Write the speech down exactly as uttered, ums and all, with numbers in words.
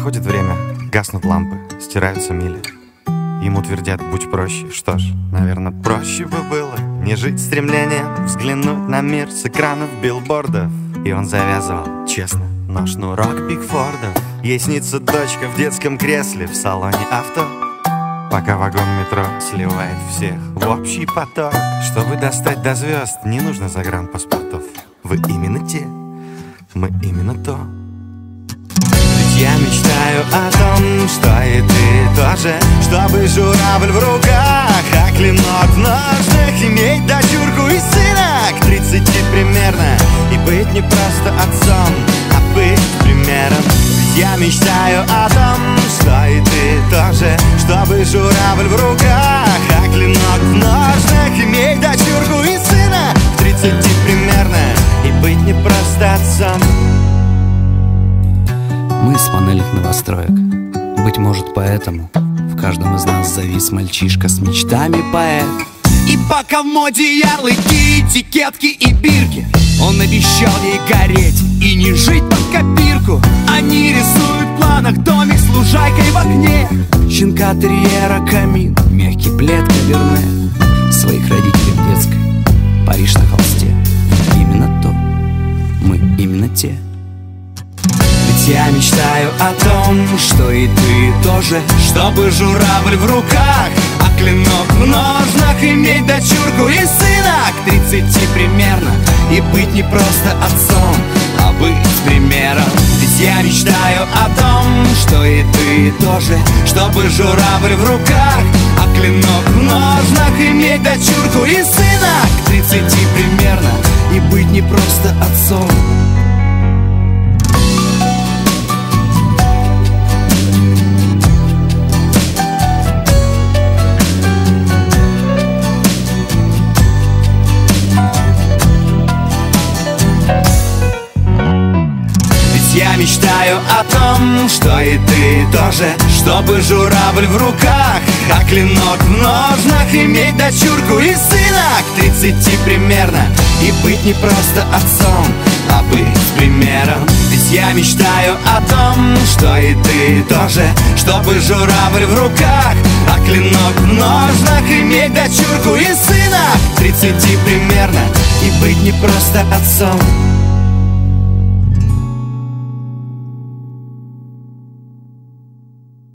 Проходит время, гаснут лампы, стираются мили. Ему твердят: будь проще. Что ж, наверное, проще бы было не жить стремлением взглянуть на мир с экранов билбордов. И он завязывал, честно, но шнурок Пикфордов. Ей снится дочка в детском кресле в салоне авто, пока вагон метро сливает всех в общий поток. Чтобы достать до звезд, не нужно загранпаспортов. Вы именно те, мы именно то. Ведь я мечтаю о том, что и ты тоже, чтобы журавль в руках, а клинок в ножнах, иметь дочурку и сына к тридцати примерно, и быть не просто отцом, а быть примером. Ведь я мечтаю о том, что и ты тоже, чтобы журавль в руках, а клинок в ножнах, иметь дочурку и сына к тридцати примерно, и быть не просто отцом. Мы из панельных новостроек. Быть может, поэтому в каждом из нас завис мальчишка с мечтами поэт. И пока в моде ярлыки, этикетки и бирки, он обещал ей гореть и не жить под копирку. Они рисуют в планах домик с лужайкой в окне, щенка терьера, камин, мягкий плед, каверне, своих родителей в детской, Париж на холсте. Именно то, мы именно те. Ведь я мечтаю о том, что и ты тоже, чтобы журавль в руках, а клинок в ножнах, иметь дочурку и сына к тридцати примерно, и быть не просто отцом, а быть примером. Ведь я мечтаю о том, что и ты тоже, чтобы журавль в руках, а клинок в ножнах, иметь дочурку и сына к тридцати примерно, и быть не просто отцом. Я мечтаю о том, что и ты тоже, чтобы журавль в руках, а клинок в ножнах, иметь дочурку и сына к тридцати примерно, и быть не просто отцом, а быть примером. Ведь я мечтаю о том, что и ты тоже, чтобы журавль в руках, а клинок в ножнах, иметь дочурку и сына к тридцати примерно, и быть не просто отцом.